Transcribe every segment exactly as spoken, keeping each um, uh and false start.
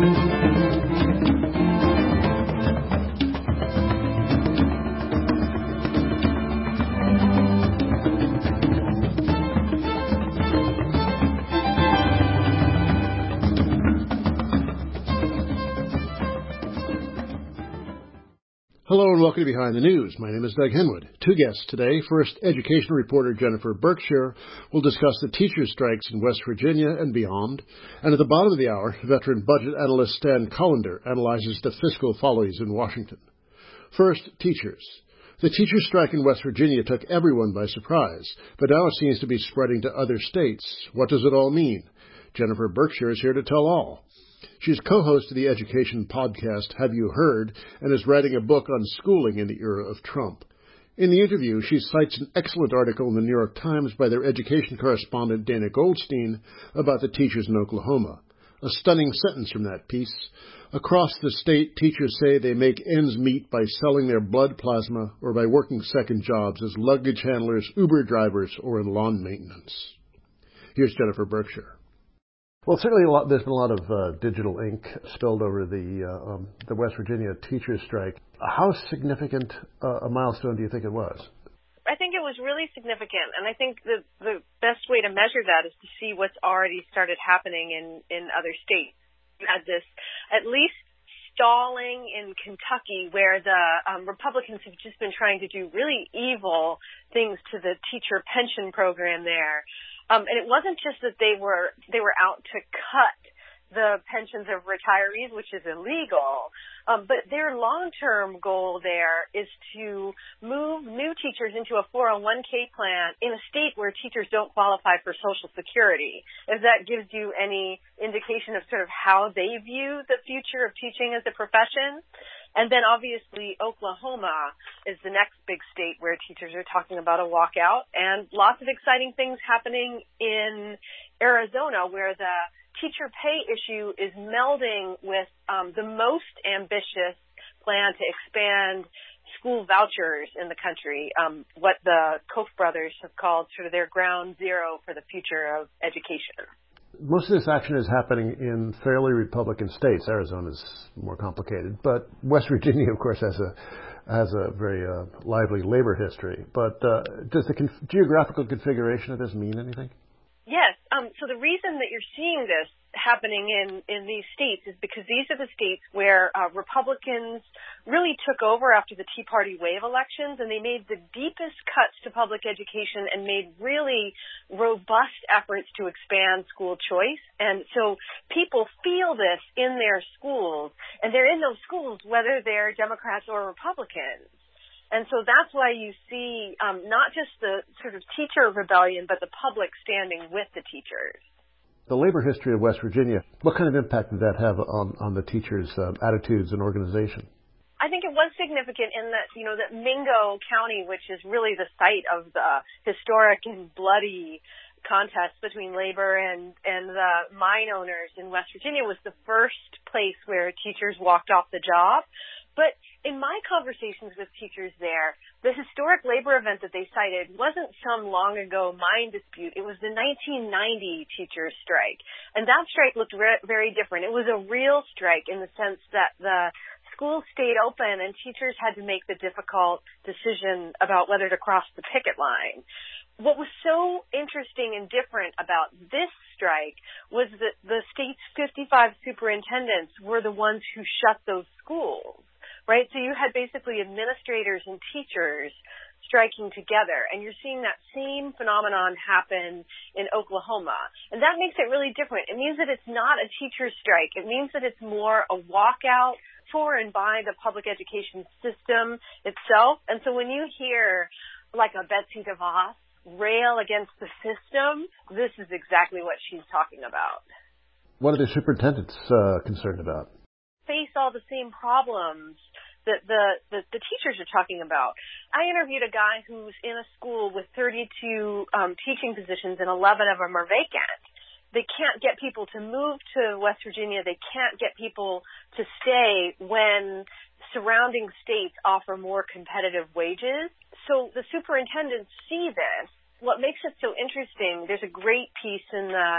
Hello and welcome to Behind the News. My name is Doug Henwood. Two guests today. First, education reporter Jennifer Berkshire will discuss the teacher strikes in West Virginia and beyond. And at the bottom of the hour, veteran budget analyst Stan Collender analyzes the fiscal follies in Washington. First, teachers. The teacher strike in West Virginia took everyone by surprise, but now it seems to be spreading to other states. What does it all mean? Jennifer Berkshire is here to tell all. She's co-host of the education podcast Have You Heard and is writing a book on schooling in the era of Trump. In the interview, she cites an excellent article in the New York Times by their education correspondent Dana Goldstein about the teachers in Oklahoma. A stunning sentence from that piece. Across the state, teachers say they make ends meet by selling their blood plasma or by working second jobs as luggage handlers, Uber drivers, or in lawn maintenance. Here's Jennifer Berkshire. Well, certainly a lot, there's been a lot of uh, digital ink spilled over the uh, um, the West Virginia teachers strike. How significant uh, a milestone do you think it was? I think it was really significant, and I think the the best way to measure that is to see what's already started happening in, in other states. You had this at least stalling in Kentucky where the um, Republicans have just been trying to do really evil things to the teacher pension program there. Um, and it wasn't just that they were they were out to cut the pensions of retirees, which is illegal, um, but their long-term goal there is to move new teachers into a four oh one k plan in a state where teachers don't qualify for Social Security. If that gives you any indication of sort of how they view the future of teaching as a profession. And then obviously Oklahoma is the next big state where teachers are talking about a walkout, and lots of exciting things happening in Arizona where the teacher pay issue is melding with um, the most ambitious plan to expand school vouchers in the country, um, what the Koch brothers have called sort of their ground zero for the future of education. Most of this action is happening in fairly Republican states. Arizona's more complicated, but West Virginia, of course, has a has a very uh, lively labor history. But uh, does the conf- geographical configuration of this mean anything? Yes. Um, so the reason that you're seeing this happening in, in these states is because these are the states where uh, Republicans really took over after the Tea Party wave elections, and they made the deepest cuts to public education and made really robust efforts to expand school choice. And so people feel this in their schools, and they're in those schools whether they're Democrats or Republicans. And so that's why you see um, not just the sort of teacher rebellion, but the public standing with the teachers. The labor history of West Virginia, what kind of impact did that have on, on the teachers' uh, attitudes and organization? I think it was significant in that, you know, that Mingo County, which is really the site of the historic and bloody contest between labor and, and the mine owners in West Virginia, was the first place where teachers walked off the job. But in my conversations with teachers there, the historic labor event that they cited wasn't some long ago mine dispute. It was the nineteen ninety teachers strike. And that strike looked re- very different. It was a real strike in the sense that the schools stayed open and teachers had to make the difficult decision about whether to cross the picket line. What was so interesting and different about this strike was that the state's fifty-five superintendents were the ones who shut those schools. Right? So you had basically administrators and teachers striking together, and you're seeing that same phenomenon happen in Oklahoma. And that makes it really different. It means that it's not a teacher's strike. It means that it's more a walkout for and by the public education system itself. And so when you hear like a Betsy DeVos rail against the system, this is exactly what she's talking about. What are the superintendents uh, concerned about? Face all the same problems that the, the, the teachers are talking about. I interviewed a guy who's in a school with thirty-two um, teaching positions and eleven of them are vacant. They can't get people to move to West Virginia. They can't get people to stay when surrounding states offer more competitive wages. So the superintendents see this. What makes it so interesting, there's a great piece in the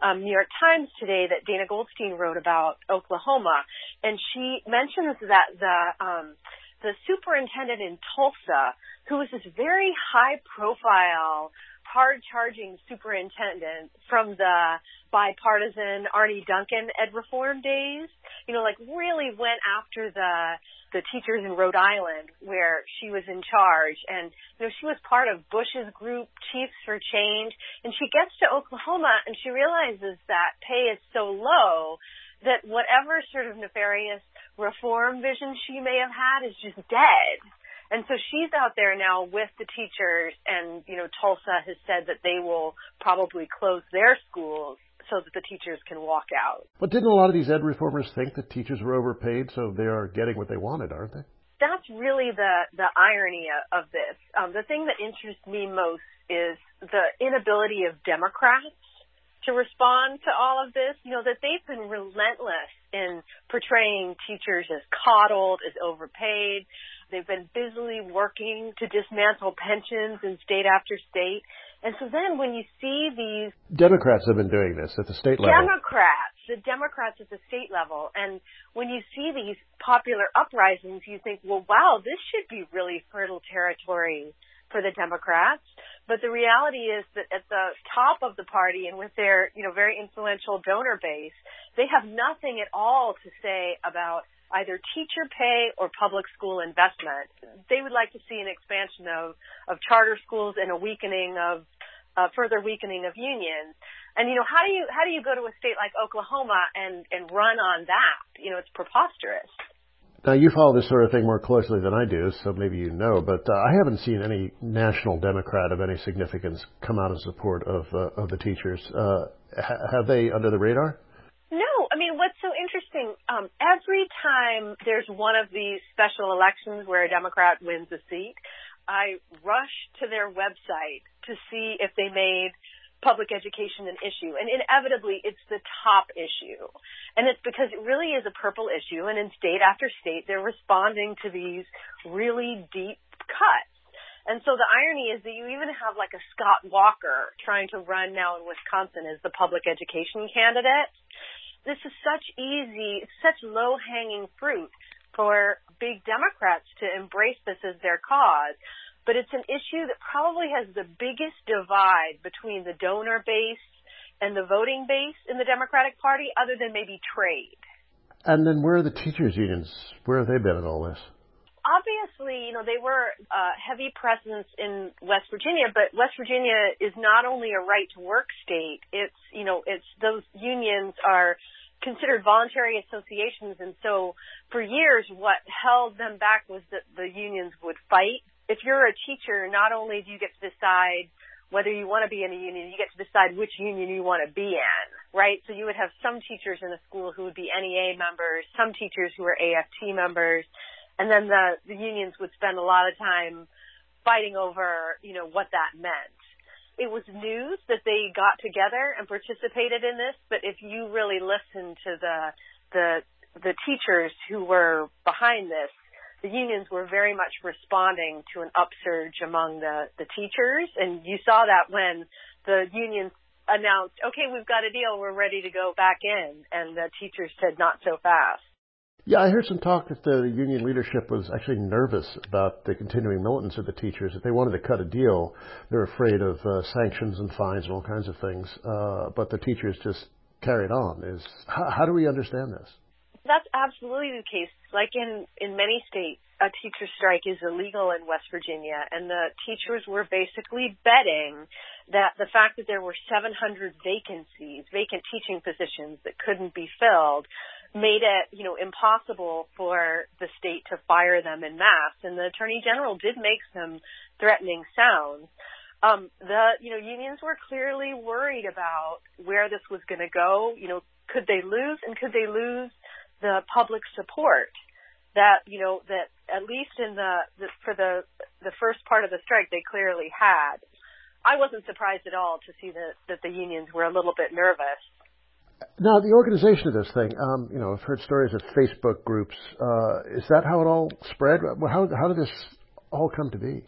um, New York Times today that Dana Goldstein wrote about Oklahoma, and she mentions that the um, the superintendent in Tulsa, who was this very high-profile, hard-charging superintendent from the bipartisan Arne Duncan ed reform days, you know, like really went after the the teachers in Rhode Island where she was in charge. And, you know, she was part of Bush's group, Chiefs for Change. And she gets to Oklahoma and she realizes that pay is so low that whatever sort of nefarious reform vision she may have had is just dead. And so she's out there now with the teachers, and, you know, Tulsa has said that they will probably close their schools so that the teachers can walk out. But didn't a lot of these ed reformers think that teachers were overpaid, so they are getting what they wanted, aren't they? That's really the, the irony of this. Um, the thing that interests me most is the inability of Democrats to respond to all of this. You know, that they've been relentless in portraying teachers as coddled, as overpaid. They've been busily working to dismantle pensions in state after state. And so then when you see these... Democrats have been doing this at the state level. Democrats, the Democrats at the state level. And when you see these popular uprisings, you think, well, wow, this should be really fertile territory for the Democrats. But the reality is that at the top of the party and with their, you know, very influential donor base, they have nothing at all to say about either teacher pay or public school investment. They would like to see an expansion of, of charter schools and a weakening of, uh, further weakening of unions. And, you know, how do you, how do you go to a state like Oklahoma and, and run on that? You know, it's preposterous. Now, you follow this sort of thing more closely than I do, so maybe you know, but uh, I haven't seen any national Democrat of any significance come out in support of, uh, of the teachers. Uh, ha- have they under the radar? No. I mean, what's so interesting, um, every time there's one of these special elections where a Democrat wins a seat, I rush to their website to see if they made public education an issue. And inevitably, it's the top issue. And it's because it really is a purple issue. And in state after state, they're responding to these really deep cuts. And so the irony is that you even have like a Scott Walker trying to run now in Wisconsin as the public education candidate. This is such easy, such low-hanging fruit for big Democrats to embrace this as their cause. But it's an issue that probably has the biggest divide between the donor base and the voting base in the Democratic Party, other than maybe trade. And then where are the teachers' unions? Where have they been in all this? Obviously, you know, they were a heavy presence in West Virginia, but West Virginia is not only a right-to-work state, it's, you know, it's those unions are considered voluntary associations, and so for years what held them back was that the unions would fight. If you're a teacher, not only do you get to decide whether you want to be in a union, you get to decide which union you want to be in, right? So you would have some teachers in a school who would be N E A members, some teachers who were A F T members, and then the, the unions would spend a lot of time fighting over, you know, what that meant. It was news that they got together and participated in this, but if you really listen to the the the teachers who were behind this, the unions were very much responding to an upsurge among the, the teachers. And you saw that when the unions announced, okay, we've got a deal, we're ready to go back in. And the teachers said, not so fast. Yeah, I heard some talk that the union leadership was actually nervous about the continuing militance of the teachers. If they wanted to cut a deal, they're afraid of uh, sanctions and fines and all kinds of things. Uh, but the teachers just carried on. Is how, how do we understand this? That's absolutely the case. Like in, in many states, a teacher strike is illegal in West Virginia, and the teachers were basically betting that the fact that there were seven hundred vacancies, vacant teaching positions that couldn't be filled, made it, you know, impossible for the state to fire them en masse. And the Attorney General did make some threatening sounds. Um, the, you know, unions were clearly worried about where this was going to go. You know, could they lose, and could they lose the public support that, you know, that at least in the, the for the the first part of the strike they clearly had. I wasn't surprised at all to see that, that the unions were a little bit nervous. Now, the organization of this thing, um, you know, I've heard stories of Facebook groups. Uh, is that how it all spread? How, how did this all come to be?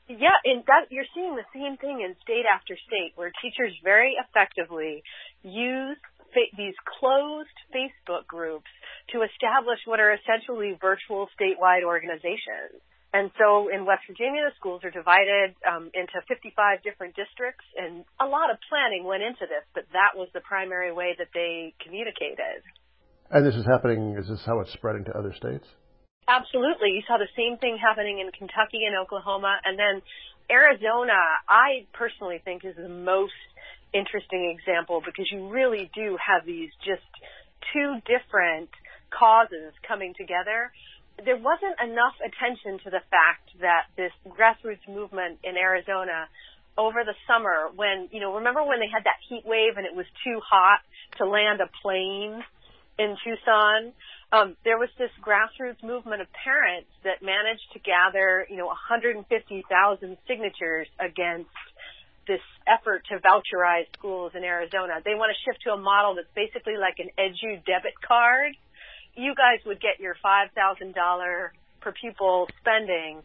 Yeah, and that you're seeing the same thing in state after state, where teachers very effectively use fa- these closed Facebook groups to establish what are essentially virtual statewide organizations. And so in West Virginia, the schools are divided um, into fifty-five different districts, and a lot of planning went into this, but that was the primary way that they communicated. And this is happening, is this how it's spreading to other states? Absolutely. You saw the same thing happening in Kentucky and Oklahoma. And then Arizona, I personally think, is the most interesting example, because you really do have these just two different causes coming together. There wasn't enough attention to the fact that this grassroots movement in Arizona over the summer, when, you know, remember when they had that heat wave and it was too hot to land a plane in Tucson? Um, there was this grassroots movement of parents that managed to gather, you know, one hundred fifty thousand signatures against this effort to voucherize schools in Arizona. They want to shift to a model that's basically like an Edu debit card. You guys would get your five thousand dollars per pupil spending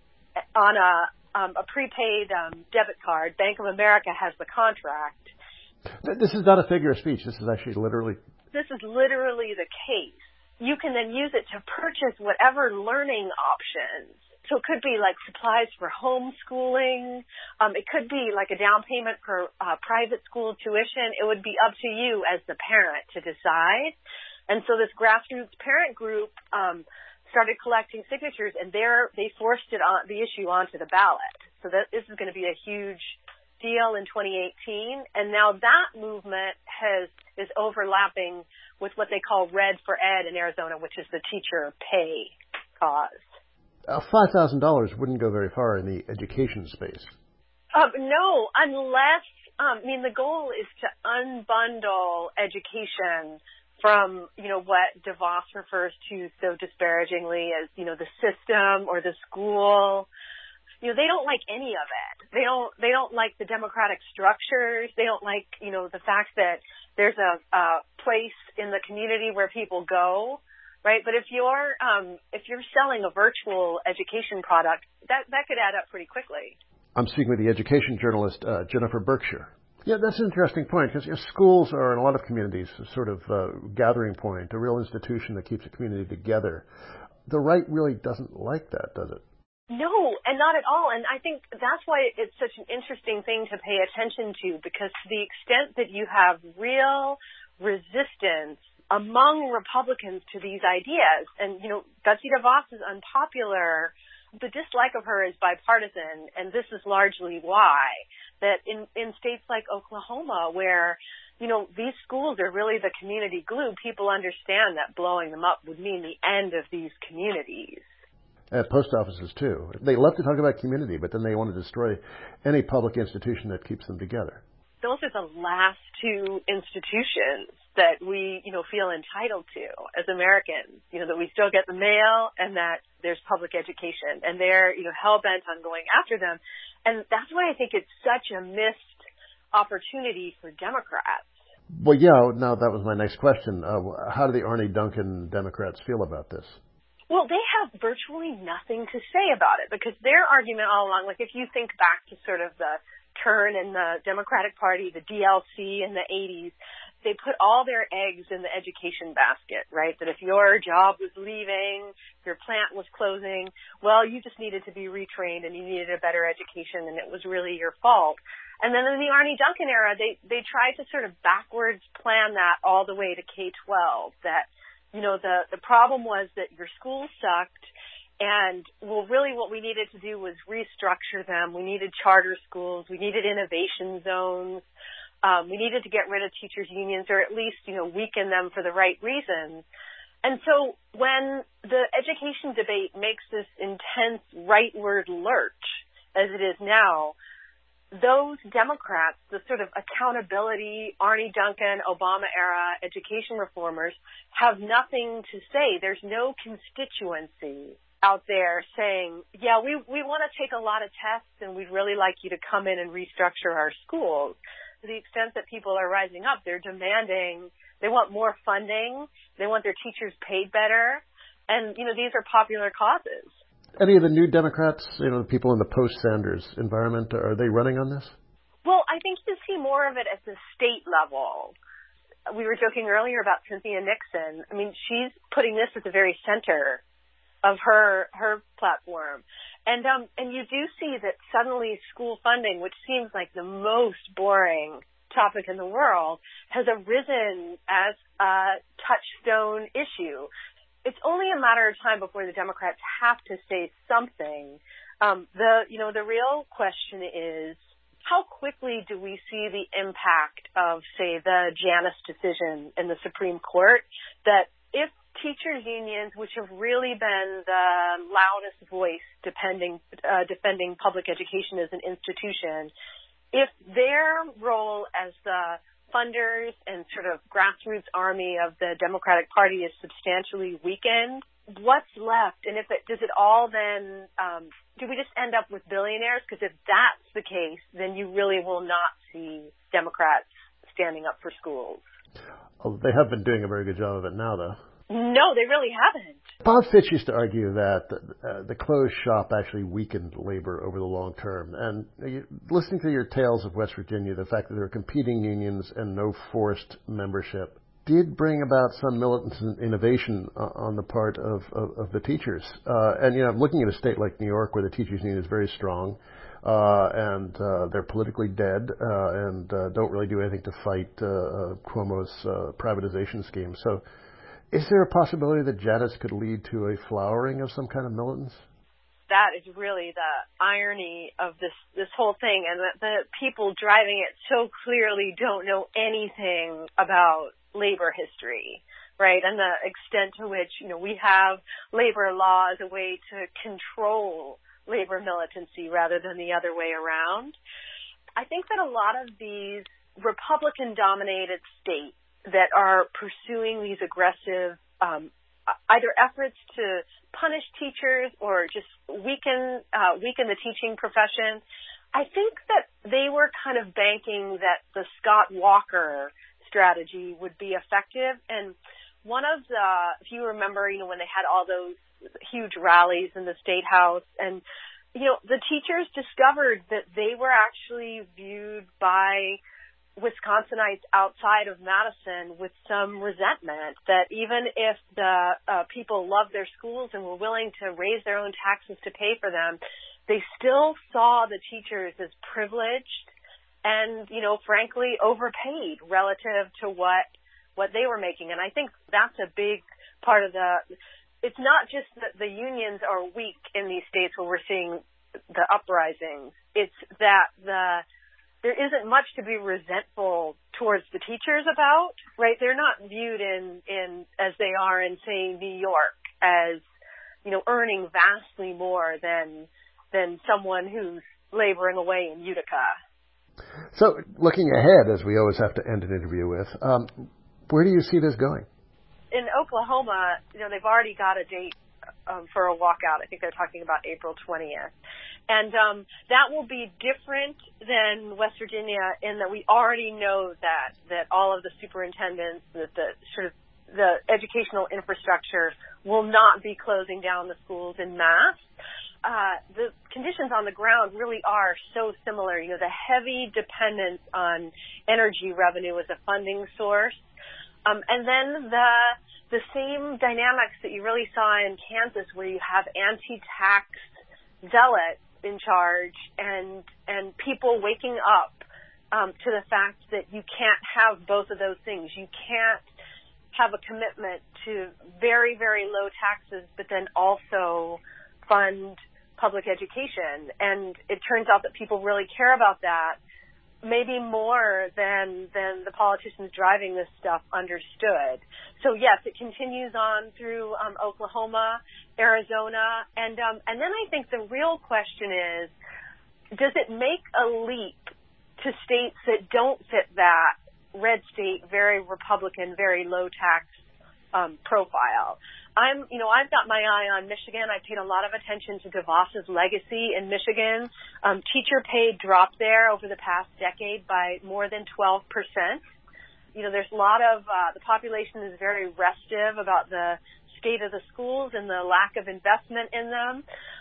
on a, um, a prepaid um, debit card. Bank of America has the contract. This is not a figure of speech. This is actually literally... This is literally the case. You can then use it to purchase whatever learning options. So it could be like supplies for homeschooling. Um, it could be like a down payment for uh, private school tuition. It would be up to you as the parent to decide. And so this grassroots parent group um, started collecting signatures, and there they forced it on the issue onto the ballot. So that this is going to be a huge deal in twenty eighteen, and now that movement has is overlapping with what they call Red for Ed in Arizona, which is the teacher pay cause. Uh, five thousand dollars wouldn't go very far in the education space. Um, no, unless, um, I mean, the goal is to unbundle education from, you know, what DeVos refers to so disparagingly as, you know, the system or the school. You know, they don't like any of it. They don't, they don't like the democratic structures. They don't like, you know, the fact that there's a, a place in the community where people go, right? But if you're, um, if you're selling a virtual education product, that, that could add up pretty quickly. I'm speaking with the education journalist, uh, Jennifer Berkshire. Yeah, that's an interesting point, because you know, schools are in a lot of communities a sort of uh, gathering point, a real institution that keeps a community together. The right really doesn't like that, does it? No, and not at all. And I think that's why it's such an interesting thing to pay attention to, because to the extent that you have real resistance among Republicans to these ideas, and, you know, Betsy DeVos is unpopular, the dislike of her is bipartisan, and this is largely why, that in, in states like Oklahoma, where, you know, these schools are really the community glue, people understand that blowing them up would mean the end of these communities. At post offices, too. They love to talk about community, but then they want to destroy any public institution that keeps them together. Those are the last two institutions that we, you know, feel entitled to as Americans, you know, that we still get the mail and that there's public education, and they're, you know, hell-bent on going after them. And that's why I think it's such a missed opportunity for Democrats. Well, yeah, now that was my next question. Uh, how do the Arne Duncan Democrats feel about this? Well, they have virtually nothing to say about it, because their argument all along, like if you think back to sort of the turn in the Democratic Party, the D L C in the eighties, they put all their eggs in the education basket, right? That if your job was leaving, your plant was closing, well, you just needed to be retrained and you needed a better education, and it was really your fault. And then in the Arne Duncan era, they, they tried to sort of backwards plan that all the way to K twelve, that, you know, the, the problem was that your school sucked, and, well, really what we needed to do was restructure them. We needed charter schools. We needed innovation zones. Um, we needed to get rid of teachers' unions, or at least, you know, weaken them for the right reasons. And so when the education debate makes this intense rightward lurch, as it is now, those Democrats, the sort of accountability, Arne Duncan, Obama-era education reformers, have nothing to say. There's no constituency out there saying, yeah, we, we want to take a lot of tests, and we'd really like you to come in and restructure our schools. To the extent that people are rising up, they're demanding, they want more funding, they want their teachers paid better, and, you know, these are popular causes. any of the new Democrats, you know, the people in the post-Sanders environment, are they running on this? Well, I think you see more of it at the state level. We were joking earlier about Cynthia Nixon. I mean, she's putting this at the very center of her her platform. And um and you do see that suddenly school funding, which seems like the most boring topic in the world, has arisen as a touchstone issue. It's only a matter of time before the Democrats have to say something. Um, the you know the real question is, how quickly do we see the impact of, say, the Janus decision in the Supreme Court, that if teachers' unions, which have really been the loudest voice defending, uh, defending public education as an institution, if their role as the funders and sort of grassroots army of the Democratic Party is substantially weakened, what's left? And if it, does it all then, um, do we just end up with billionaires? Because if that's the case, then you really will not see Democrats standing up for schools. Oh, they have been doing a very good job of it now, though. No, they really haven't. Bob Fitch used to argue that uh, the closed shop actually weakened labor over the long term. And uh, you, listening to your tales of West Virginia, the fact that there are competing unions and no forced membership did bring about some militant innovation uh, on the part of, of, of the teachers. Uh, and, you know, looking at a state like New York, where the teachers union is very strong, uh, and uh, they're politically dead uh, and uh, don't really do anything to fight uh, uh, Cuomo's uh, privatization scheme. So is there a possibility that Janus could lead to a flowering of some kind of militants? That is really the irony of this this whole thing, and that the people driving it so clearly don't know anything about labor history, right? And the extent to which, you know, we have labor law as a way to control labor militancy rather than the other way around. I think that a lot of these Republican-dominated states that are pursuing these aggressive um, either efforts to punish teachers or just weaken uh, weaken the teaching profession, I think that they were kind of banking that the Scott Walker strategy would be effective. And one of the, if you remember, you know, when they had all those huge rallies in the State House, and, you know, the teachers discovered that they were actually viewed by Wisconsinites outside of Madison with some resentment, that even if the uh, people loved their schools and were willing to raise their own taxes to pay for them, they still saw the teachers as privileged and, you know, frankly, overpaid relative to what what they were making. And I think that's a big part of the, it's not just that the unions are weak in these states where we're seeing the uprisings, it's that the there isn't much to be resentful towards the teachers about, right? They're not viewed in, in as they are in, say, New York as, you know, earning vastly more than than someone who's laboring away in Utica. So, looking ahead, as we always have to end an interview with, um, where do you see this going? In Oklahoma, you know, they've already got a date um, for a walkout. I think they're talking about April twentieth. And um, that will be different than West Virginia in that we already know that that all of the superintendents, that the sort of the educational infrastructure will not be closing down the schools en masse. Uh, the conditions on the ground really are so similar. You know, the heavy dependence on energy revenue as a funding source, um, and then the the same dynamics that you really saw in Kansas, where you have anti-tax zealots in charge and and people waking up um, to the fact that you can't have both of those things. You can't have a commitment to very, very low taxes, but then also fund public education. And it turns out that people really care about that, maybe more than than the politicians driving this stuff understood. So yes, it continues on through um, Oklahoma, Arizona, and um, and then I think the real question is, does it make a leap to states that don't fit that red state, very Republican, very low tax um, profile? I'm, you know, I've got my eye on Michigan. I paid a lot of attention to DeVos's legacy in Michigan. Um, teacher pay dropped there over the past decade by more than twelve percent. You know, there's a lot of, uh, the population is very restive about the state of the schools and the lack of investment in them.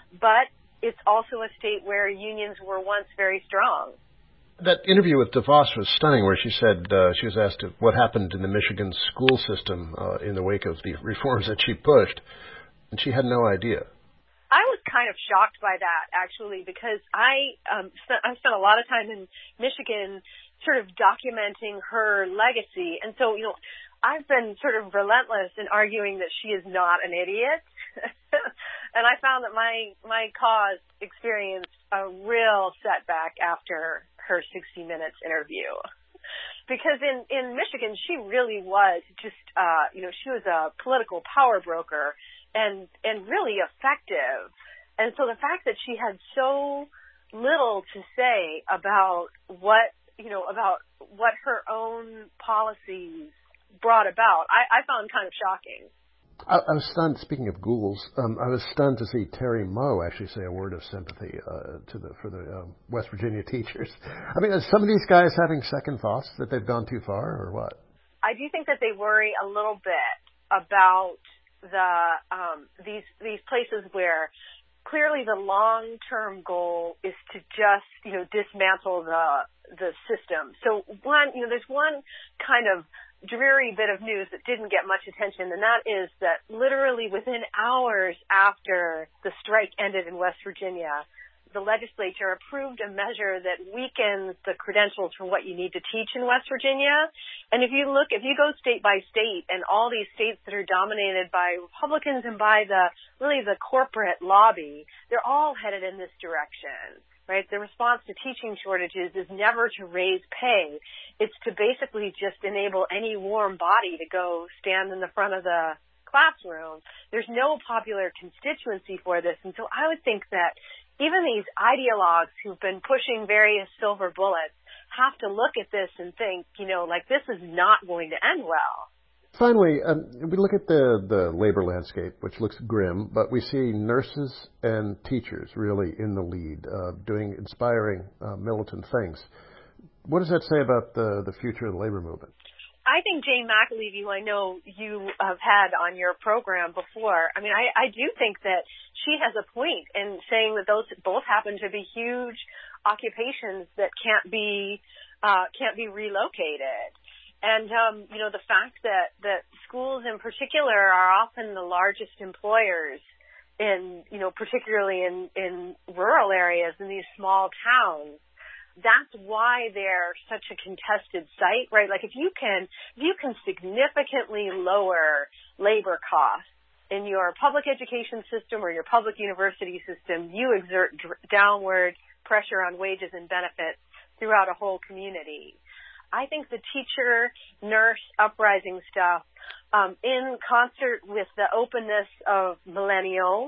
but it's also a state where unions were once very strong. That interview with DeVos was stunning, where she said uh, she was asked what happened in the Michigan school system uh, in the wake of the reforms that she pushed, and she had no idea. I was kind of shocked by that, actually, because I um, spent, I spent a lot of time in Michigan sort of documenting her legacy. And so, you know, I've been sort of relentless in arguing that she is not an idiot. And I found that my, my cause experienced a real setback after her sixty minutes interview. Because in, in Michigan, she really was just, uh, you know, she was a political power broker and, and really effective. And so the fact that she had so little to say about what, you know, about what her own policies brought about, I, I found kind of shocking. I, I was stunned, speaking of ghouls, um, I was stunned to see Terry Moe actually say a word of sympathy uh, to the for the um, West Virginia teachers. I mean, are some of these guys having second thoughts that they've gone too far, or what? I do think that they worry a little bit about the um, these these places where clearly the long-term goal is to just, you know, dismantle the the system. So one, you know, there's one kind of dreary bit of news that didn't get much attention, and that is that literally within hours after the strike ended in West Virginia, the legislature approved a measure that weakens the credentials for what you need to teach in West Virginia. And if you look, if you go state by state, and all these states that are dominated by Republicans and by the, really the corporate lobby, they're all headed in this direction. Right? The response to teaching shortages is never to raise pay. It's to basically just enable any warm body to go stand in the front of the classroom. There's no popular constituency for this. And so I would think that even these ideologues who've been pushing various silver bullets have to look at this and think, you know, like this is not going to end well. Finally, um, we look at the, the labor landscape, which looks grim, but we see nurses and teachers really in the lead, uh, doing inspiring uh, militant things. What does that say about the, the future of the labor movement? I think Jane McAlevey, who I know you have had on your program before, I mean, I, I do think that she has a point in saying that those both happen to be huge occupations that can't be uh, can't be relocated. And, um, you know, the fact that, that schools in particular are often the largest employers in, you know, particularly in, in rural areas, in these small towns, that's why they're such a contested site, right? Like if you can, if you can significantly lower labor costs in your public education system or your public university system, you exert dr- downward pressure on wages and benefits throughout a whole community. I think the teacher, nurse, uprising stuff, um, in concert with the openness of millennials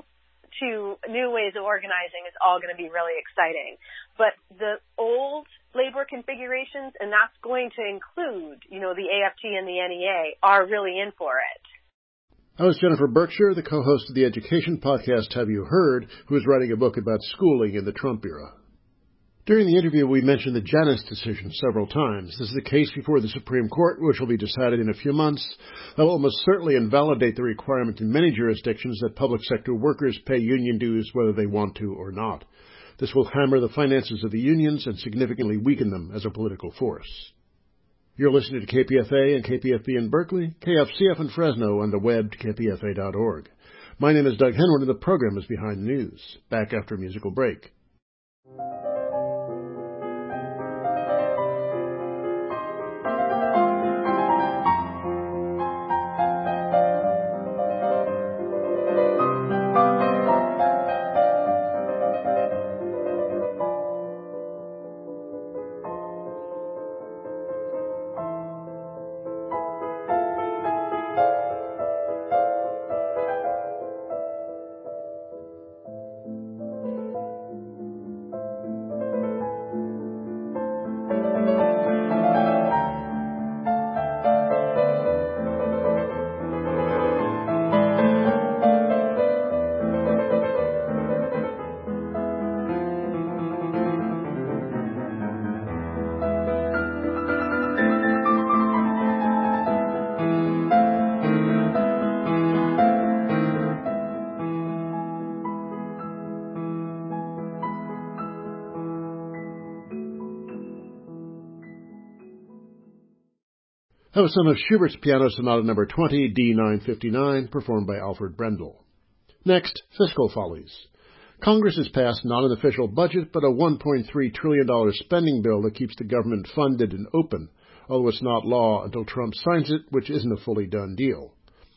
to new ways of organizing is all going to be really exciting. But the old labor configurations, and that's going to include, you know, the A F T and the N E A, are really in for it. That was Jennifer Berkshire, the co-host of the education podcast Have You Heard, who is writing a book about schooling in the Trump era. During the interview, we mentioned the Janus decision several times. This is a case before the Supreme Court, which will be decided in a few months, that will almost certainly invalidate the requirement in many jurisdictions that public sector workers pay union dues whether they want to or not. This will hammer the finances of the unions and significantly weaken them as a political force. You're listening to K P F A and K P F B in Berkeley, K F C F in Fresno, and the web to K P F A dot org. My name is Doug Henwood, and the program is Behind the News. Back after a musical break. That was some of Schubert's Piano Sonata number twenty, D nine fifty-nine, performed by Alfred Brendel. Next, fiscal follies. Congress has passed not an official budget, but a one point three trillion dollars spending bill that keeps the government funded and open, although it's not law until Trump signs it, which isn't a fully done deal.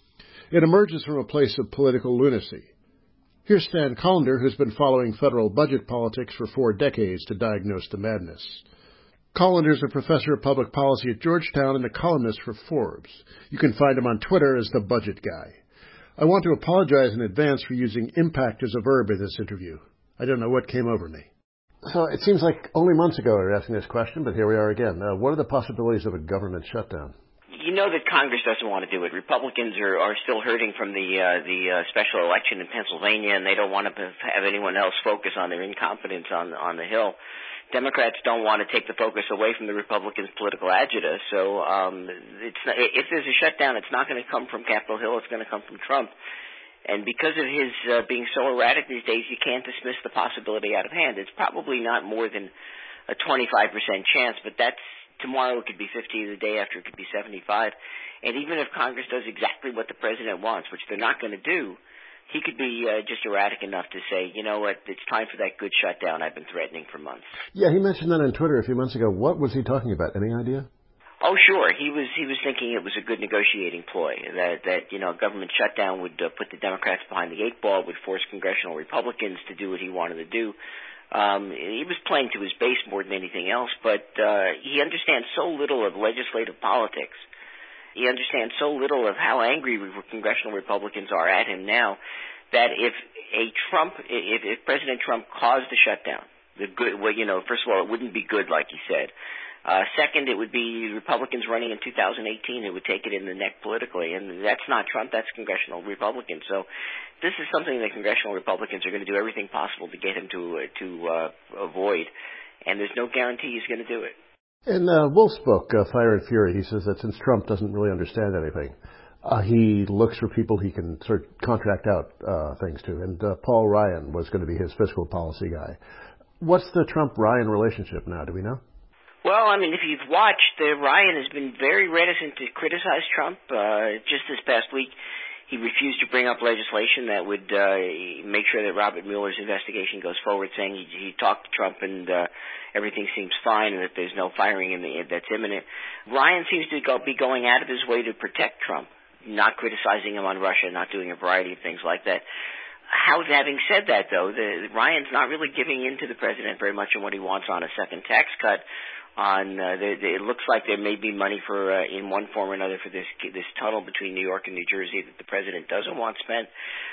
It emerges from a place of political lunacy. Here's Stan Collender, who's been following federal budget politics for four decades to diagnose the madness. Collender is a professor of public policy at Georgetown and a columnist for Forbes. You can find him on Twitter as the Budget Guy. I want to apologize in advance for using impact as a verb in this interview. I don't know what came over me. So it seems like only months ago we were asking this question, but here we are again. Uh, what are the possibilities of a government shutdown? You know that Congress doesn't want to do it. Republicans are, are still hurting from the uh, the uh, special election in Pennsylvania, and they don't want to have anyone else focus on their incompetence on on the Hill. Democrats don't want to take the focus away from the Republicans' political agita. So um, it's not, if there's a shutdown, it's not going to come from Capitol Hill. It's going to come from Trump. And because of his uh, being so erratic these days, you can't dismiss the possibility out of hand. It's probably not more than a twenty-five percent chance, but that's tomorrow it could be fifty, the day after it could be seventy-five. And even if Congress does exactly what the president wants, which they're not going to do, he could be uh, just erratic enough to say, you know what, it's time for that good shutdown I've been threatening for months. Yeah, he mentioned that on Twitter a few months ago. What was he talking about? Any idea? Oh, sure. He was he was thinking it was a good negotiating ploy, that, that you know, a government shutdown would uh, put the Democrats behind the eight ball, would force congressional Republicans to do what he wanted to do. Um, he was playing to his base more than anything else, but uh, he understands so little of legislative politics. He understands so little of how angry congressional Republicans are at him now that if a Trump, if, if President Trump caused the shutdown, the good, well, you know, first of all, it wouldn't be good, like he said. Uh, second, it would be Republicans running in two thousand eighteen who would take it in the neck politically, and that's not Trump, that's congressional Republicans. So this is something that congressional Republicans are going to do everything possible to get him to uh, to uh, avoid, and there's no guarantee he's going to do it. In uh, Wolf's book, uh, Fire and Fury, he says that since Trump doesn't really understand anything, uh, he looks for people he can sort of contract out uh, things to. And uh, Paul Ryan was going to be his fiscal policy guy. What's the Trump-Ryan relationship now? Do we know? Well, I mean, if you've watched, uh, Ryan has been very reticent to criticize Trump. Uh, just this past week, he refused to bring up legislation that would uh, make sure that Robert Mueller's investigation goes forward, saying he, he talked to Trump and uh, everything seems fine and that there's no firing in the, that's imminent. Ryan seems to go, be going out of his way to protect Trump, not criticizing him on Russia, not doing a variety of things like that. How, having said that, though, the, Ryan's not really giving in to the president very much on what he wants on a second tax cut. On uh, the, the, it looks like there may be money for uh, in one form or another for this this tunnel between New York and New Jersey that the president doesn't want spent.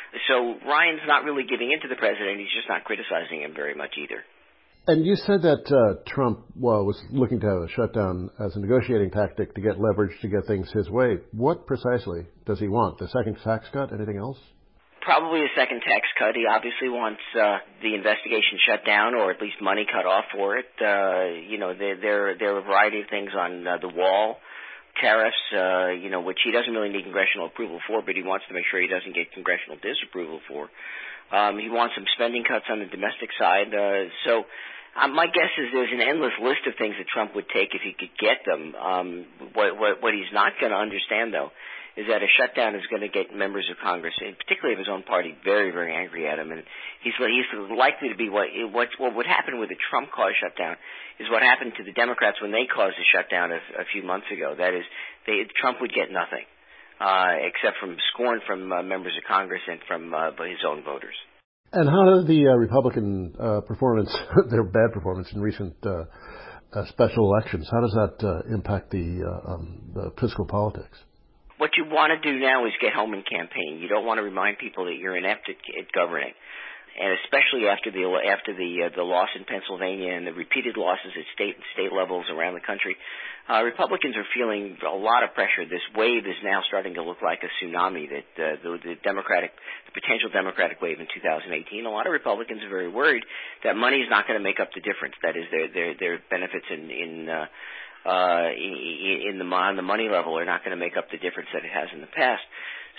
So Ryan's not really giving in to the president. He's just not criticizing him very much either. And you said that uh, Trump well, was looking to have a shutdown as a negotiating tactic to get leverage to get things his way. What precisely does he want? The second tax cut? Anything else? Probably a second tax cut. He obviously wants uh, the investigation shut down, or at least money cut off for it. Uh, you know, there, there there are a variety of things on uh, the wall, tariffs, uh, you know, which he doesn't really need congressional approval for, but he wants to make sure he doesn't get congressional disapproval for. Um, he wants some spending cuts on the domestic side. Uh, so um, my guess is there's an endless list of things that Trump would take if he could get them. Um, what, what, what he's not going to understand, though, is that a shutdown is going to get members of Congress, and particularly of his own party, very, very angry at him. And he's he's likely to be what what what would happen with a Trump-caused shutdown is what happened to the Democrats when they caused a shutdown a, a few months ago. That is, they, Trump would get nothing uh, except from scorn from uh, members of Congress and from uh, his own voters. And how did the uh, Republican uh, performance, their bad performance in recent uh, uh, special elections, how does that uh, impact the, uh, um, the fiscal politics? What you want to do now is get home and campaign. You don't want to remind people that you're inept at, at governing, and especially after the after the uh, the loss in Pennsylvania and the repeated losses at state and state levels around the country, uh, Republicans are feeling a lot of pressure. This wave is now starting to look like a tsunami. That uh, the, the Democratic, the potential Democratic wave in two thousand eighteen. A lot of Republicans are very worried that money is not going to make up the difference. That is, their their their benefits in in uh, Uh, in the on the money level are not going to make up the difference that it has in the past.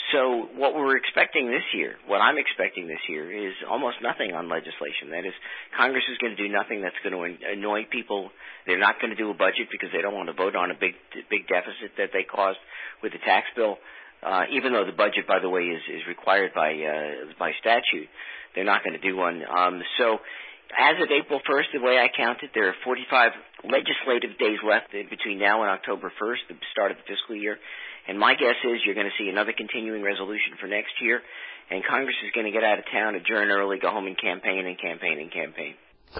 So what we're expecting this year, what I'm expecting this year, is almost nothing on legislation. That is, Congress is going to do nothing that's going to annoy people. They're not going to do a budget because they don't want to vote on a big big deficit that they caused with the tax bill. Uh, even though the budget, by the way, is, is required by uh, by statute, they're not going to do one. Um, so as of April first, the way I count it, there are forty-five legislative days left between now and October first, the start of the fiscal year. And my guess is you're going to see another continuing resolution for next year, and Congress is going to get out of town, adjourn early, go home and campaign and campaign and campaign.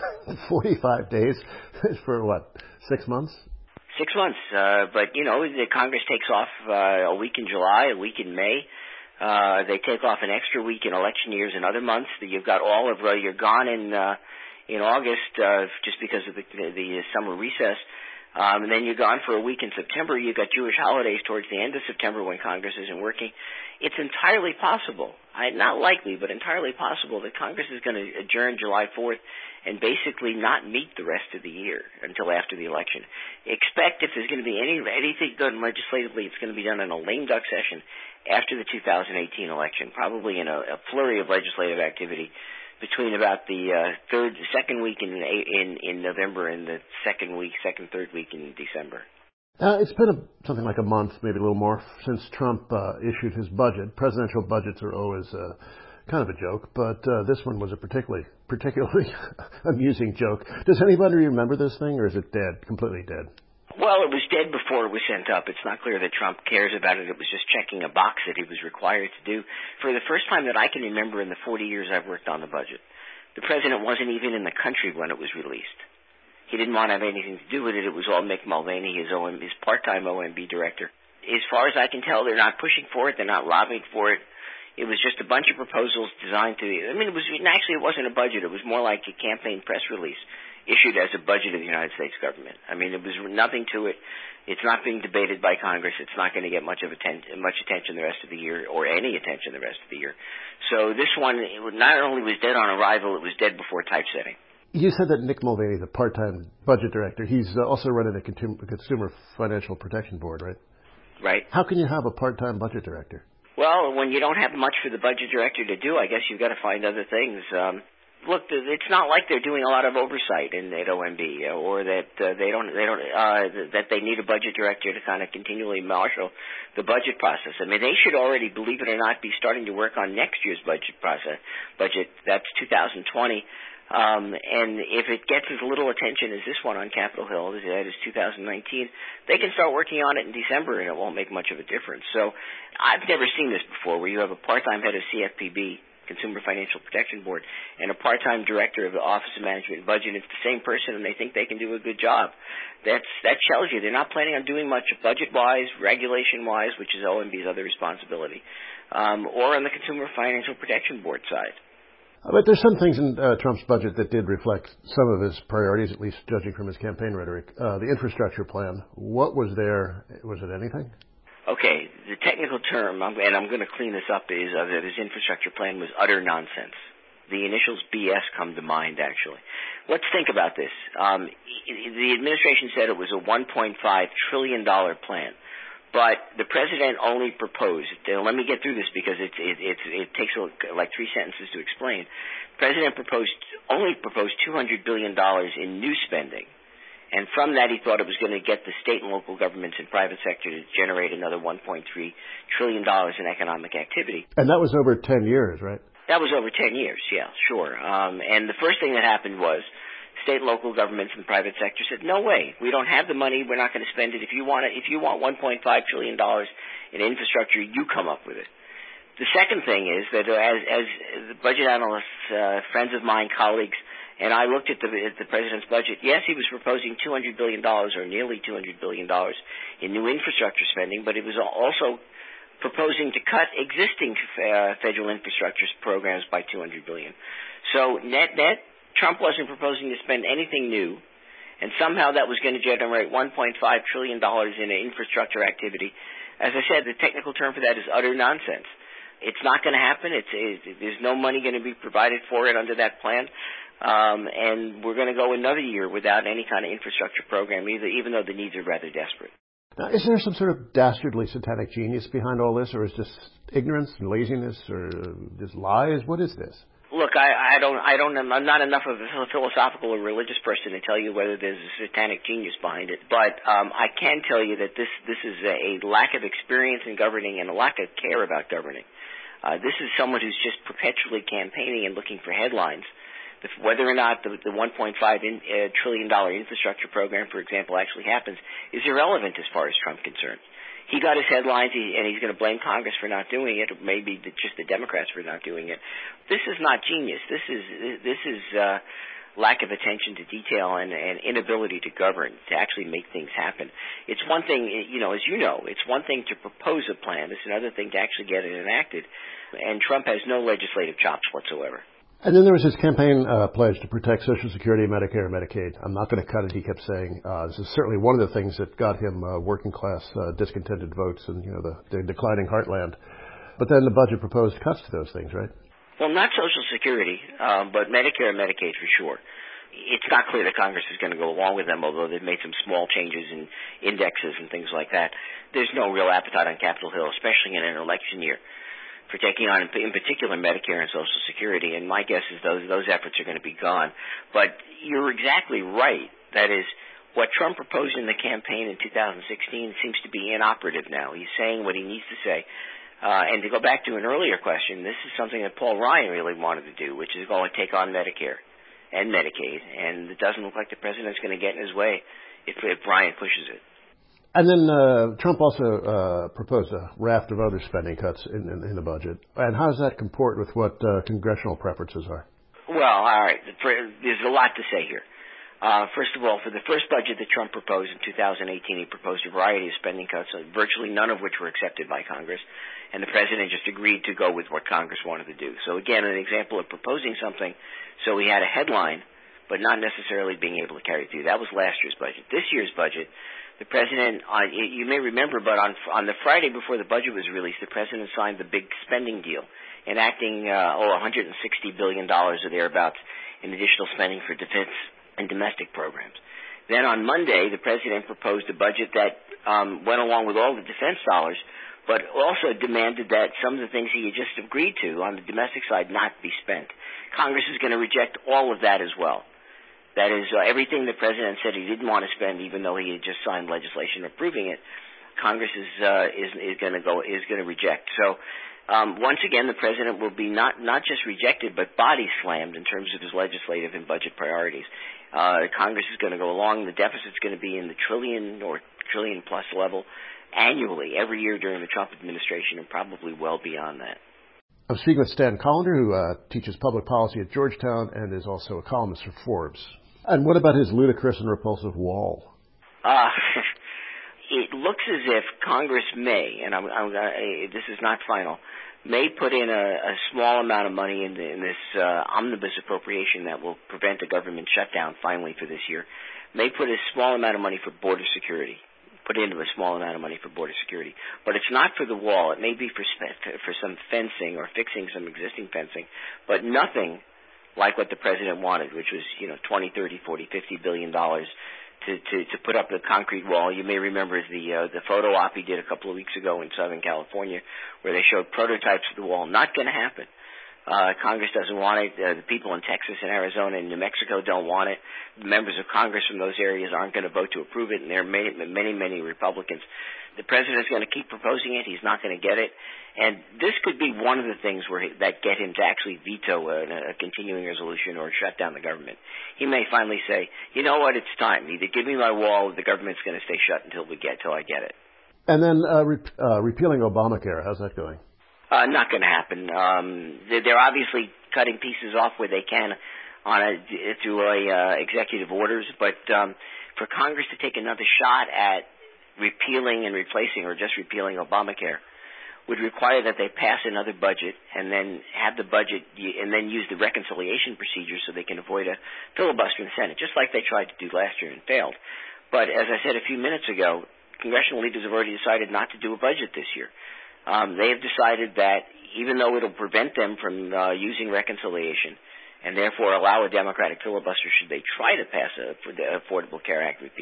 forty-five days for what, six months? Six months. Uh, but, you know, the Congress takes off uh, a week in July, a week in May. Uh, they take off an extra week in election years and other months. You've got all of, uh, you're gone in uh, in August uh, just because of the, the, the summer recess. Um, and then you're gone for a week in September. You've got Jewish holidays towards the end of September when Congress isn't working. It's entirely possible, I, not likely, but entirely possible that Congress is going to adjourn July fourth and basically not meet the rest of the year until after the election. Expect if there's going to be any anything done legislatively, it's going to be done in a lame duck session after the two thousand eighteen election, probably in a, a flurry of legislative activity between about the uh, third, second week in, in in November and the second week, second, third week in December. Uh, it's been a, something like a month, maybe a little more, since Trump uh, issued his budget. Presidential budgets are always uh, kind of a joke, but uh, this one was a particularly particularly amusing joke. Does anybody remember this thing, or is it dead, completely dead? Well, it was dead before it was sent up. It's not clear that Trump cares about it. It was just checking a box that he was required to do. For the first time that I can remember in the forty years I've worked on the budget, the president wasn't even in the country when it was released. He didn't want to have anything to do with it. It was all Mick Mulvaney, his, O M, his part-time O M B director. As far as I can tell, they're not pushing for it. They're not lobbying for it. It was just a bunch of proposals designed to, I mean, it was actually it wasn't a budget. It was more like a campaign press release issued as a budget of the United States government. I mean, there was nothing to it. It's not being debated by Congress. It's not going to get much of atten- much attention the rest of the year, or any attention the rest of the year. So this one, it not only was dead on arrival, it was dead before typesetting. You said that Nick Mulvaney is a part-time budget director. He's uh, also running the Consumer Financial Protection Board, right? Right. How can you have a part-time budget director? Well, when you don't have much for the budget director to do, I guess you've got to find other things. Um, Look, it's not like they're doing a lot of oversight in at O M B, or that uh, they don't they don't uh, that they need a budget director to kind of continually marshal the budget process. I mean, they should already, believe it or not, be starting to work on next year's budget process. Budget that's two thousand twenty, um, and if it gets as little attention as this one on Capitol Hill, that is two thousand nineteen, they can start working on it in December, and it won't make much of a difference. So, I've never seen this before, where you have a part-time head of C F P B, Consumer Financial Protection Board, and a part-time director of the Office of Management and Budget. It's the same person, and they think they can do a good job. That's that tells you they're not planning on doing much budget-wise, regulation-wise, which is O M B's other responsibility, um, or on the Consumer Financial Protection Board side. But there's some things in uh, Trump's budget that did reflect some of his priorities, at least judging from his campaign rhetoric. Uh, the infrastructure plan, what was there? Was it anything? Okay, the technical term, and I'm going to clean this up, is uh, that his infrastructure plan was utter nonsense. The initials B S come to mind, actually. Let's think about this. Um, the administration said it was a one point five trillion dollars plan, but the president only proposed, let me get through this because it, it, it, it takes like three sentences to explain. The president proposed, only proposed two hundred billion dollars in new spending. And from that, he thought it was going to get the state and local governments and private sector to generate another one point three trillion dollars in economic activity. And that was over ten years, right? That was over ten years, yeah, sure. Um, and the first thing that happened was state and local governments and private sector said, no way, we don't have the money, we're not going to spend it. If you want it, if you want one point five trillion dollars in infrastructure, you come up with it. The second thing is that as, as the budget analysts, uh, friends of mine, colleagues, and I looked at the, at the president's budget. Yes, he was proposing two hundred billion dollars or nearly two hundred billion dollars in new infrastructure spending, but he was also proposing to cut existing uh, federal infrastructure programs by two hundred billion dollars. So net net, Trump wasn't proposing to spend anything new, and somehow that was going to generate one point five trillion dollars in infrastructure activity. As I said, the technical term for that is utter nonsense. It's not going to happen. It's, it, there's no money going to be provided for it under that plan. Um, and we're going to go another year without any kind of infrastructure program, either, even though the needs are rather desperate. Now, is there some sort of dastardly satanic genius behind all this, or is this ignorance and laziness, or just lies? What is this? Look, I, I don't, I don't, I'm not enough of a philosophical or religious person to tell you whether there's a satanic genius behind it. But um, I can tell you that this, this is a, a lack of experience in governing and a lack of care about governing. Uh, this is someone who's just perpetually campaigning and looking for headlines. The, whether or not the, the one point five in, uh, trillion dollar infrastructure program, for example, actually happens is irrelevant as far as Trump concerned. He got his headlines, he, and he's going to blame Congress for not doing it, or maybe the, just the Democrats for not doing it. This is not genius. This is this is uh, lack of attention to detail and, and inability to govern, to actually make things happen. It's one thing, you know, as you know, it's one thing to propose a plan. It's another thing to actually get it enacted. And Trump has no legislative chops whatsoever. And then there was his campaign uh, pledge to protect Social Security, Medicare, and Medicaid. I'm not going to cut it, he kept saying. Uh, this is certainly one of the things that got him uh, working-class uh, discontented votes and, you know, the, the declining heartland. But then the budget proposed cuts to those things, right? Well, not Social Security, um, but Medicare and Medicaid for sure. It's not clear that Congress is going to go along with them, although they've made some small changes in indexes and things like that. There's no real appetite on Capitol Hill, especially in an election year, for taking on, in particular, Medicare and Social Security. And my guess is those those efforts are going to be gone. But you're exactly right. That is, what Trump proposed in the campaign in two thousand sixteen seems to be inoperative now. He's saying what he needs to say. Uh, and to go back to an earlier question, this is something that Paul Ryan really wanted to do, which is go and take on Medicare and Medicaid. And it doesn't look like the president's going to get in his way if, if Ryan pushes it. And then uh, Trump also uh, proposed a raft of other spending cuts in, in, in the budget. And how does that comport with what uh, congressional preferences are? Well, all right. There's a lot to say here. Uh, first of all, for the first budget that Trump proposed in two thousand eighteen, he proposed a variety of spending cuts, virtually none of which were accepted by Congress. And the president just agreed to go with what Congress wanted to do. So, again, an example of proposing something so he had a headline, but not necessarily being able to carry it through. That was last year's budget. This year's budget, the president, uh, you may remember, but on on the Friday before the budget was released, the president signed the big spending deal, enacting uh, oh, one hundred sixty billion dollars or thereabouts in additional spending for defense and domestic programs. Then on Monday, the president proposed a budget that um, went along with all the defense dollars, but also demanded that some of the things he had just agreed to on the domestic side not be spent. Congress is going to reject all of that as well. That is, uh, everything the president said he didn't want to spend, even though he had just signed legislation approving it, Congress is uh, is, is going to go is going to reject. So, um, once again, the president will be not not just rejected, but body slammed in terms of his legislative and budget priorities. Uh, Congress is going to go along. The deficit's going to be in the trillion or trillion plus level annually, every year during the Trump administration, and probably well beyond that. I'm speaking with Stan Collender, who uh, teaches public policy at Georgetown and is also a columnist for Forbes. And what about his ludicrous and repulsive wall? Uh, it looks as if Congress may, and I'm, I'm, uh, this is not final, may put in a, a small amount of money in, the, in this uh, omnibus appropriation that will prevent a government shutdown finally for this year, may put a small amount of money for border security. Put into a small amount of money for border security. But it's not for the wall. It may be for for some fencing or fixing some existing fencing, but nothing like what the president wanted, which was, you know, twenty, thirty, forty, fifty billion dollars to, to, to put up the concrete wall. You may remember the uh, the photo op he did a couple of weeks ago in Southern California where they showed prototypes of the wall. Not going to happen. Uh, Congress doesn't want it. Uh, the people in Texas and Arizona and New Mexico don't want it. Members of Congress from those areas aren't going to vote to approve it, and there are many, many, many Republicans. The president is going to keep proposing it. He's not going to get it. And this could be one of the things where he, that get him to actually veto a, a continuing resolution or shut down the government. He may finally say, you know what, it's time. Either give me my wall or the government's going to stay shut until we get, till I get it. And then uh, re- uh, repealing Obamacare, how's that going? Uh, not going to happen. Um, they're, they're obviously cutting pieces off where they can on a, through a, uh, executive orders, but um, for Congress to take another shot at repealing and replacing or just repealing Obamacare would require that they pass another budget and then have the budget and then use the reconciliation procedure so they can avoid a filibuster in the Senate, just like they tried to do last year and failed. But as I said a few minutes ago, congressional leaders have already decided not to do a budget this year. Um, they have decided that even though it will prevent them from uh, using reconciliation and therefore allow a Democratic filibuster should they try to pass a, the Affordable Care Act repeal,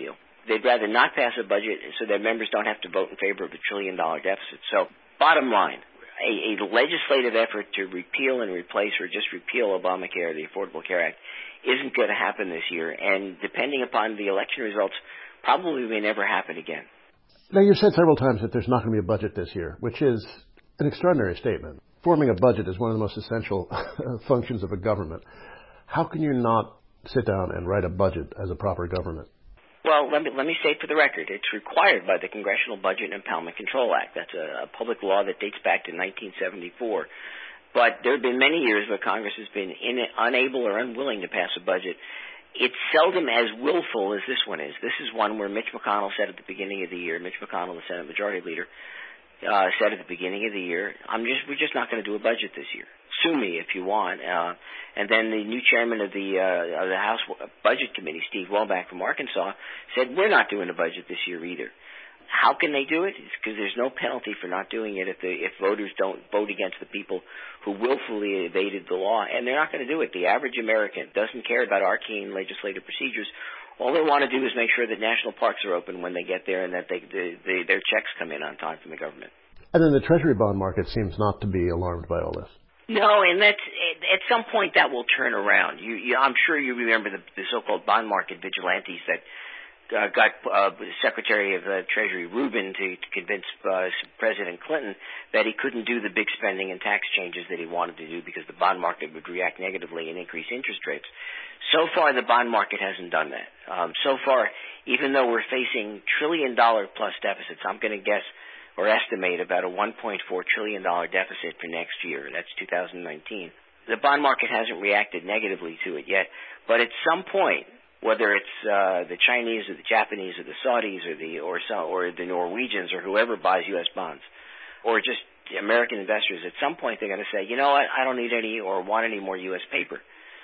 They'd rather not pass a budget so their members don't have to vote in favor of a trillion-dollar deficit. So, bottom line, a, a legislative effort to repeal and replace or just repeal Obamacare, the Affordable Care Act, isn't going to happen this year. And depending upon the election results, probably may never happen again. Now, you've said several times that there's not going to be a budget this year, which is an extraordinary statement. Forming a budget is one of the most essential functions of a government. How can you not sit down and write a budget as a proper government? Well, let me let me state for the record, it's required by the Congressional Budget and Impoundment Control Act. That's a, a public law that dates back to nineteen seventy-four. But there have been many years where Congress has been in, unable or unwilling to pass a budget. It's seldom as willful as this one is. This is one where Mitch McConnell said at the beginning of the year, Mitch McConnell, the Senate Majority Leader, uh, said at the beginning of the year, "I'm just we're just not going to do a budget this year. Sue me if you want." Uh, and then the new chairman of the uh, of the House Budget Committee, Steve Wellback from Arkansas, said, "We're not doing a budget this year either." How can they do it? It's because there's no penalty for not doing it if the if voters don't vote against the people who willfully evaded the law, and they're not going to do it. The average American doesn't care about arcane legislative procedures. All they want to do is make sure that national parks are open when they get there and that they, they, they, their checks come in on time from the government. And then the Treasury bond market seems not to be alarmed by all this. No, and that's at some point that will turn around. You, you, I'm sure you remember the, the so-called bond market vigilantes that uh, got uh, Secretary of the Treasury Rubin to, to convince uh, President Clinton that he couldn't do the big spending and tax changes that he wanted to do because the bond market would react negatively and increase interest rates. So far, the bond market hasn't done that. Um, so far, even though we're facing trillion-dollar plus deficits, I'm going to guess or estimate about a one point four trillion dollars deficit for next year. That's two thousand nineteen. The bond market hasn't reacted negatively to it yet, but at some point, whether it's uh, the Chinese or the Japanese or the Saudis or the or, so, or the Norwegians or whoever buys U S bonds, or just American investors, at some point they're going to say, you know what, I don't need any or want any more U S paper.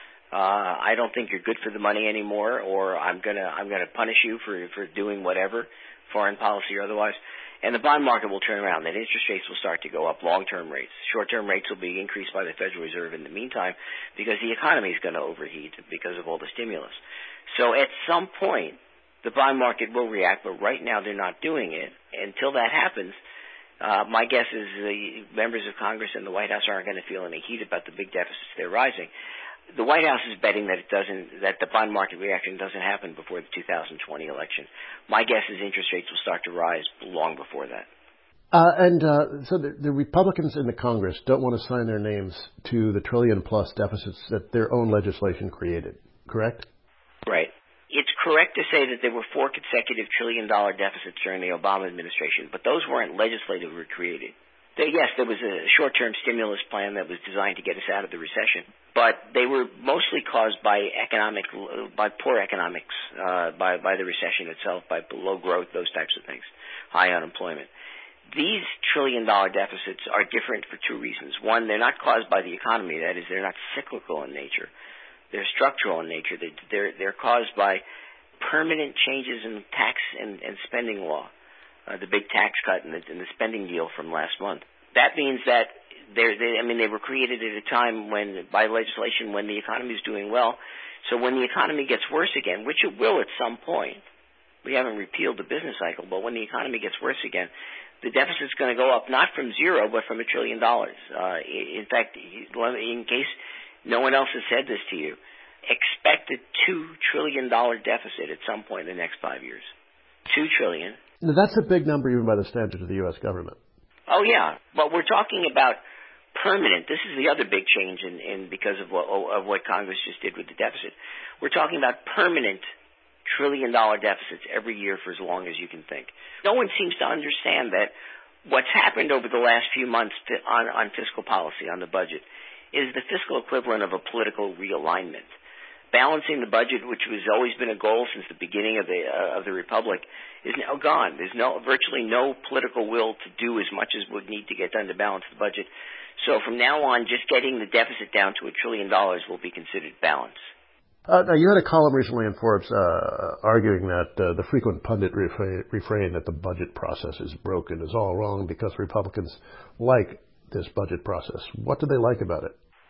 Uh, I don't think you're good for the money anymore, or I'm gonna I'm gonna punish you for for doing whatever, foreign policy or otherwise. And the bond market will turn around. Then interest rates will start to go up, long-term rates. Short-term rates will be increased by the Federal Reserve in the meantime because the economy is going to overheat because of all the stimulus. So at some point, the bond market will react, but right now they're not doing it. Until that happens, uh, my guess is the members of Congress and the White House aren't going to feel any heat about the big deficits they're rising. The White House is betting that it doesn't, that the bond market reaction doesn't happen before the two thousand twenty election. My guess is interest rates will start to rise long before that. Uh, and uh, so the, the Republicans in the Congress don't want to sign their names to the trillion-plus deficits that their own legislation created, correct? Right. It's correct to say that there were four consecutive trillion-dollar deficits during the Obama administration, but those weren't legislatively created. There, yes, there was a short-term stimulus plan that was designed to get us out of the recession, but they were mostly caused by economic, by poor economics, uh, by, by the recession itself, by low growth, those types of things, high unemployment. These trillion-dollar deficits are different for two reasons. One, they're not caused by the economy. That is, they're not cyclical in nature. They're structural in nature. They're, they're caused by permanent changes in tax and, and spending law. Uh, the big tax cut and the, and the spending deal from last month. That means that they're, they, I mean, they were created at a time when, by legislation, when the economy is doing well. So when the economy gets worse again, which it will at some point, we haven't repealed the business cycle, but when the economy gets worse again, the deficit's going to go up not from zero, but from a trillion dollars. Uh, in fact, in case no one else has said this to you, expect a two trillion dollars deficit at some point in the next five years. Two trillion. Now, that's a big number even by the standards of the U S government. Oh, yeah. But we're talking about permanent. This is the other big change in, in because of what, of what Congress just did with the deficit. We're talking about permanent trillion-dollar deficits every year for as long as you can think. No one seems to understand that what's happened over the last few months to, on, on fiscal policy, on the budget, is the fiscal equivalent of a political realignment. Balancing the budget, which has always been a goal since the beginning of the uh, of the republic, is now gone. There's no virtually no political will to do as much as would need to get done to balance the budget. So from now on, just getting the deficit down to a trillion dollars will be considered balance. Uh, now, you had a column recently in Forbes uh, arguing that uh, the frequent pundit refrain, refrain that the budget process is broken is all wrong because Republicans like this budget process. What do they like about it?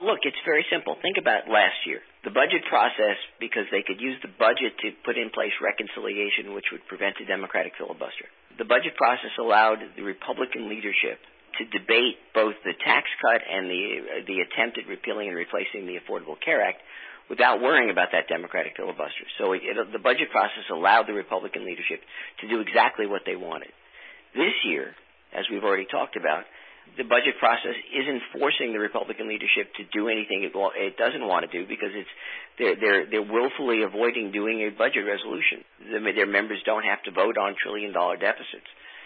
Look, it's very simple. Think about last year. The budget process, because they could use the budget to put in place reconciliation, which would prevent a Democratic filibuster. The budget process allowed the Republican leadership to debate both the tax cut and the uh, the attempt at repealing and replacing the Affordable Care Act without worrying about that Democratic filibuster. So it, it, the budget process allowed the Republican leadership to do exactly what they wanted. This year, as we've already talked about, the budget process isn't forcing the Republican leadership to do anything it, it doesn't want to do because it's they're they're they're willfully avoiding doing a budget resolution. The, their members don't have to vote on trillion dollar deficits.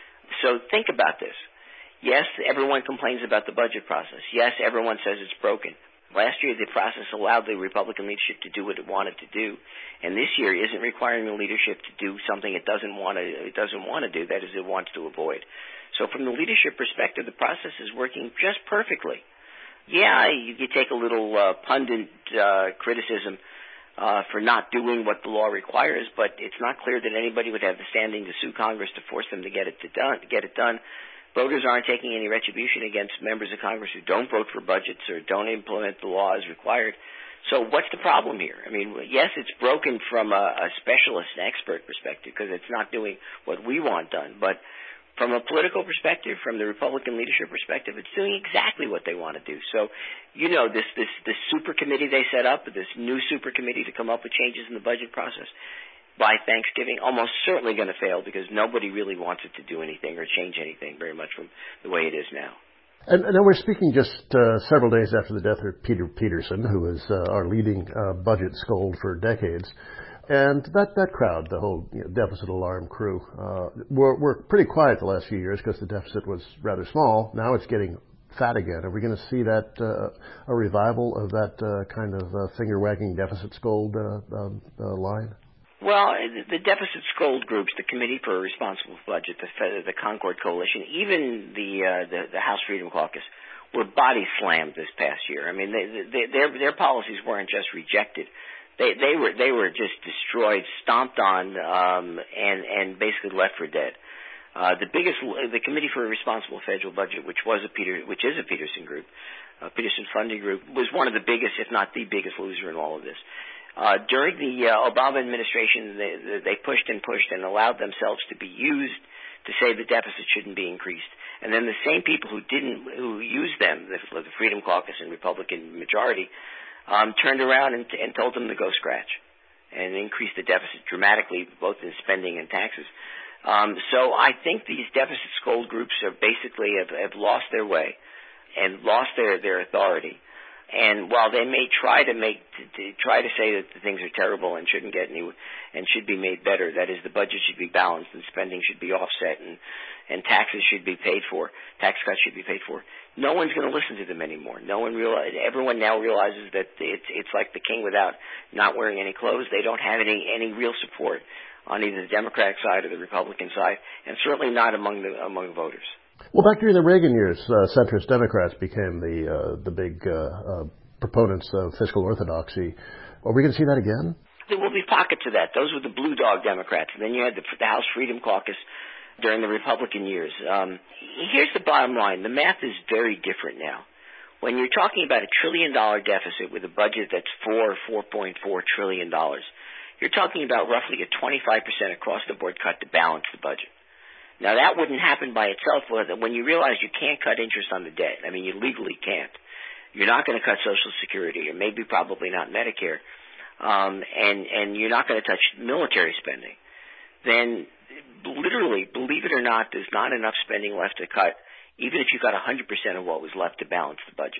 So think about this. Yes, everyone complains about the budget process. Yes, everyone says it's broken. Last year, the process allowed the Republican leadership to do what it wanted to do, and this year isn't requiring the leadership to do something it doesn't want to it doesn't want to do. That is, it wants to avoid. So from the leadership perspective, the process is working just perfectly. Yeah, you, you take a little uh, pundit uh, criticism uh, for not doing what the law requires, but it's not clear that anybody would have the standing to sue Congress to force them to get it to done. To get it done. Voters aren't taking any retribution against members of Congress who don't vote for budgets or don't implement the law as required. So what's the problem here? I mean, yes, it's broken from a, a specialist and expert perspective because it's not doing what we want done, but from a political perspective, from the Republican leadership perspective, it's doing exactly what they want to do. So, you know, this this this super committee they set up, this new super committee to come up with changes in the budget process, by Thanksgiving, almost certainly going to fail because nobody really wants it to do anything or change anything very much from the way it is now. And, and we're speaking just uh, several days after the death of Peter Peterson, who was uh, our leading uh, budget scold for decades. And that, that crowd, the whole you know, deficit alarm crew, uh, were, were pretty quiet the last few years because the deficit was rather small. Now it's getting fat again. Are we going to see that uh, a revival of that uh, kind of uh, finger-wagging deficit scold uh, um, uh, line? Well, the deficit scold groups, the Committee for a Responsible Budget, the, the Concord Coalition, even the, uh, the the House Freedom Caucus, were body slammed this past year. I mean, they, they, their their policies weren't just rejected. They they were they were just destroyed, stomped on, um, and and basically left for dead. Uh, the biggest, the Committee for a Responsible Federal Budget, which was a Peter, which is a Peterson group, a Peterson funding group, was one of the biggest, if not the biggest, loser in all of this. Uh, during the uh, Obama administration, they, they pushed and pushed and allowed themselves to be used to say the deficit shouldn't be increased. And then the same people who didn't, who used them, the, the Freedom Caucus and Republican majority, Um, turned around and, and told them to go scratch and increase the deficit dramatically, both in spending and taxes. Um, so I think these deficit scold groups are basically have, have lost their way and lost their, their authority. And while they may try to make to, to try to say that the things are terrible and shouldn't get any and should be made better, that is, the budget should be balanced and spending should be offset and and taxes should be paid for, tax cuts should be paid for. No one's going to listen to them anymore. No one realize. Everyone now realizes that it's it's like the king without not wearing any clothes. They don't have any any real support on either the Democratic side or the Republican side, and certainly not among the among voters. Well, back during the Reagan years, uh, centrist Democrats became the uh, the big uh, uh, proponents of fiscal orthodoxy. Are we going to see that again? There will be pockets of that. Those were the blue dog Democrats, and then you had the, the House Freedom Caucus during the Republican years. Um, here's the bottom line. The math is very different now. When you're talking about a trillion dollar deficit with a budget that's four, four point four trillion dollars, you're talking about roughly a twenty-five percent across the board cut to balance the budget. Now that wouldn't happen by itself when you realize you can't cut interest on the debt. I mean, you legally can't. You're not going to cut Social Security, or maybe probably not Medicare, um, and, and you're not going to touch military spending. Then literally, believe it or not, there's not enough spending left to cut, even if you got one hundred percent of what was left to balance the budget.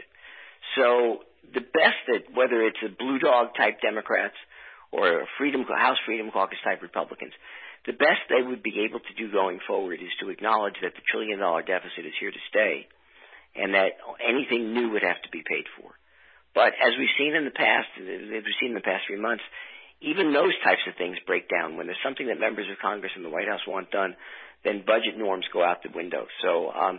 So the best that, whether it's a blue dog type Democrats or a Freedom House Freedom Caucus type Republicans, the best they would be able to do going forward is to acknowledge that the trillion dollar deficit is here to stay and that anything new would have to be paid for. But as we've seen in the past, as we've seen in the past three months, even those types of things break down. When there's something that members of Congress and the White House want done, then budget norms go out the window. So um,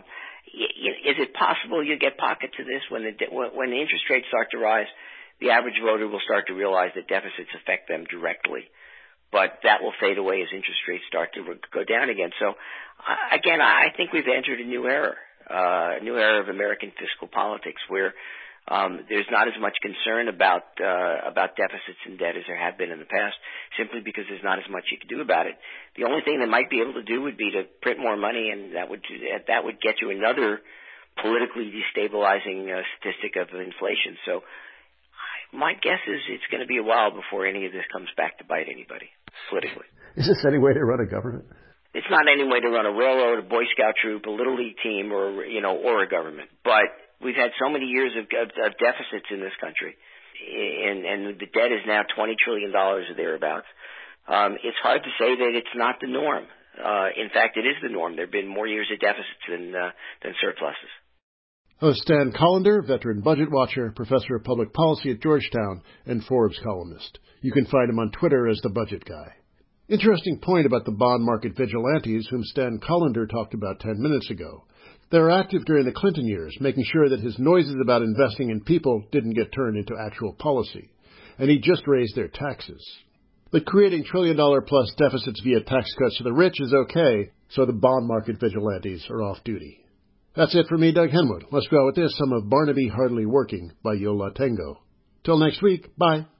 is it possible you get pockets of this when the, when the interest rates start to rise? The average voter will start to realize that deficits affect them directly. But that will fade away as interest rates start to go down again. So, uh, again, I think we've entered a new era, uh, a new era of American fiscal politics where Um, there's not as much concern about uh, about deficits and debt as there have been in the past, simply because there's not as much you can do about it. The only thing they might be able to do would be to print more money, and that would that would get you another politically destabilizing uh, statistic of inflation. So my guess is it's going to be a while before any of this comes back to bite anybody politically. Is this any way to run a government? It's not any way to run a railroad, a Boy Scout troop, a Little League team, or you know, or a government, but we've had so many years of, of, of deficits in this country, and, and the debt is now twenty trillion dollars or thereabouts. Um, it's hard to say that it's not the norm. Uh, in fact, it is the norm. There have been more years of deficits than, uh, than surpluses. Host Stan Collender, veteran budget watcher, professor of public policy at Georgetown, and Forbes columnist. You can find him on Twitter as the Budget Guy. Interesting point about the bond market vigilantes whom Stan Collender talked about ten minutes ago. They were active during the Clinton years, making sure that his noises about investing in people didn't get turned into actual policy. And he just raised their taxes. But creating trillion-dollar-plus deficits via tax cuts to the rich is okay, so the bond market vigilantes are off duty. That's it for me, Doug Henwood. Let's go out with this, some of Barnaby Hardly Working by Yo La Tengo. Till next week, bye.